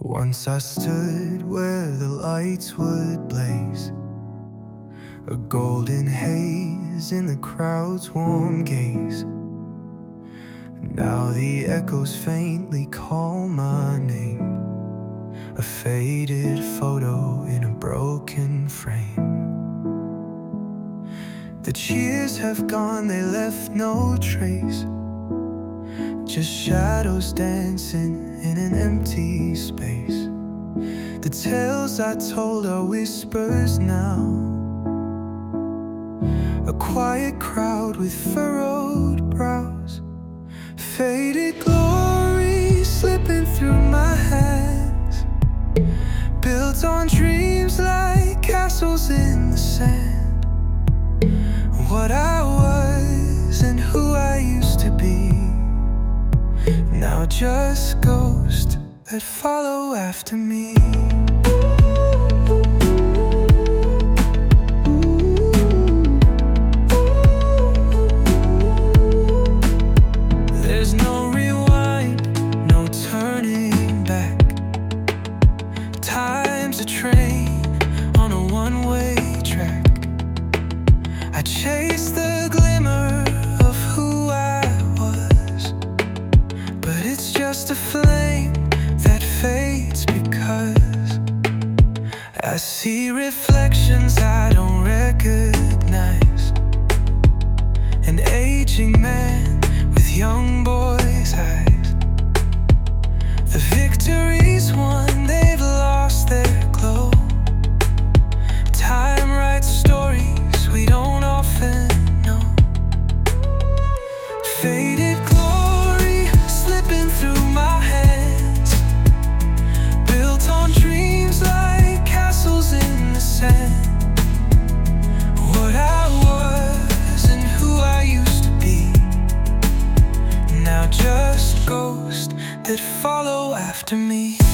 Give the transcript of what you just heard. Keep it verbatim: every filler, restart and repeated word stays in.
Once I stood where the lights would blaze, a golden haze in the crowd's warm gaze. Now the echoes faintly call my name, a faded photo in a broken frame. The cheers have gone, they left no trace, just shadows dancing in an empty space. The tales I told are whispers now, a quiet crowd with furrowed brows, faded glory slipping through my hands, built on dreams like castles in the sand. What I was and who I used to be, now just ghosts that follow after me. There's no rewind, no turning back. Time's a train on a one-way track. I chase the glimmer of who I was, but it's just a flame that fades because I see reflections I don't recognize, an aging man with young boys' eyes. The victory's won, they've lost their glow. Time writes stories we don't often know. Faded glory slipping through my hands, built on dreams like castles in the sand. What I was and who I used to be, now just ghosts that follow after me.